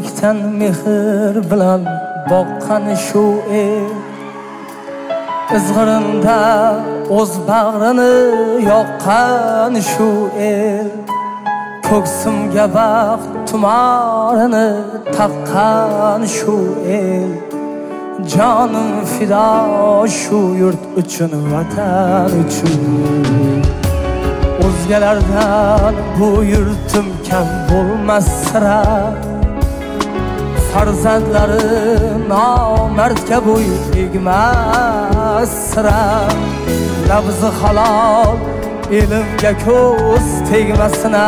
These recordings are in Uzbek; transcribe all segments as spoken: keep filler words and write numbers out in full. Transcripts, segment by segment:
ko'prikdan mehr bilan boqqan shu el izg'irinda o'z bag'rini yoqqan shu el ko'ksimga baxt tumarini taqqan shu el jonim fido shu yurt uchun vatan uchun o'zgalardan bu yurtim kam bo'lmas sira farzandlari nomardga bo'y egmas sira nabzi halol elimga ko'z tegmasina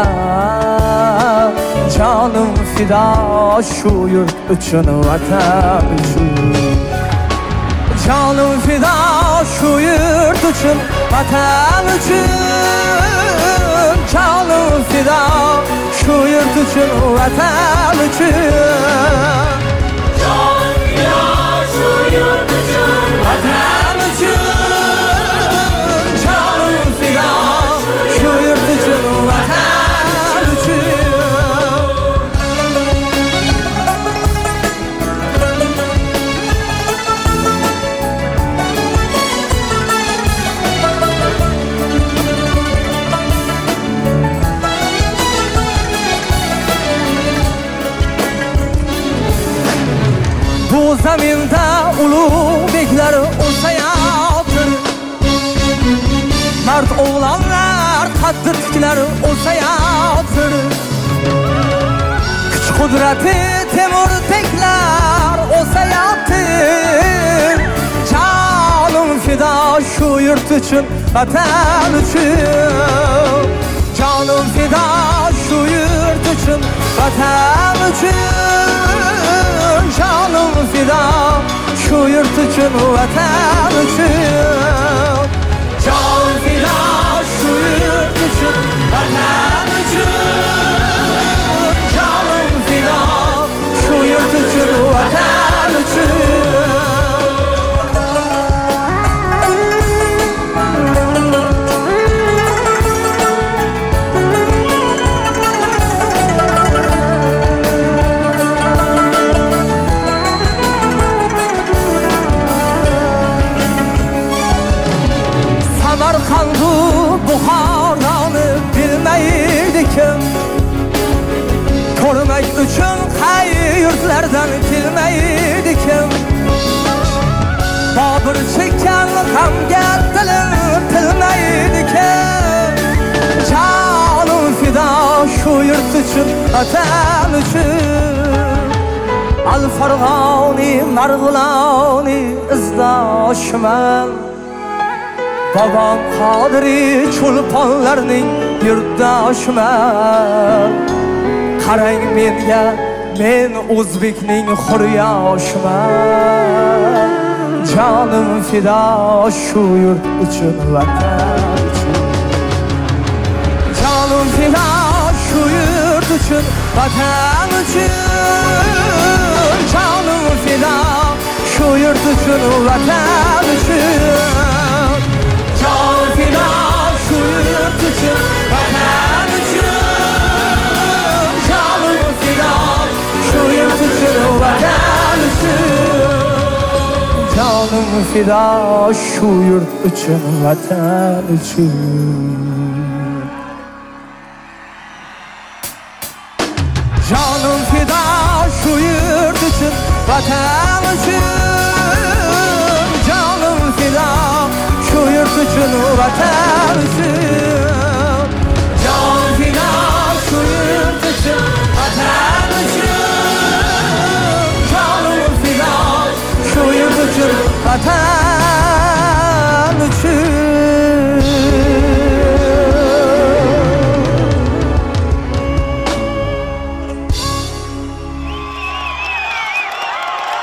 jonim fido shu yurt uchun vatan uchun jonim fido shu yurt uchun vatan uchun jonim fido shu yurt uchun vatan uchun jonim fido shu yurt uchun vatan uchun jonim fido shu yurt uchun vatan uchun bu zaminda ulug' beklar o'sayotir mard o'g'lonlar qaddi tiklar o'sayotir kuch qudrati temur teklar o'sayotir jonim fido shu yurt uchun vatan uchun jonim fido shu yurt uchun vatan uchun jonim fido shu yurt uchun vatan uchun jonim fido shu yurt uchun vatan uchun jonim fido shu yurt uchun vatan uchun Samarqandu Buxoroni bilmaydi kim ko'rmak uchun qay yurtlardan kelmaydi kim Bobur chekkan g'amga dilim tilmaydi kim jonim fido shu yurt uchun vatan uchun Al Farg'oni Marg'iloni izdoshman Babam Qodiri chulponlarning yurtdoshiman qarang menga men o'zbekning xuryoshiman jonim fido shu yurt uchun vatan uchun jonim fido shu yurt uchun vatan uchun jonim fido shu yurt uchun vatan uchun jonim fido shu yurt uchun vatan uchun jonim fido shu yurt uchun vatan uchun jonim fido shu yurt uchun vatan uchun jonim fido shu yurt uchun vatan uchun jonim fido shu yurt uchun vatan uchun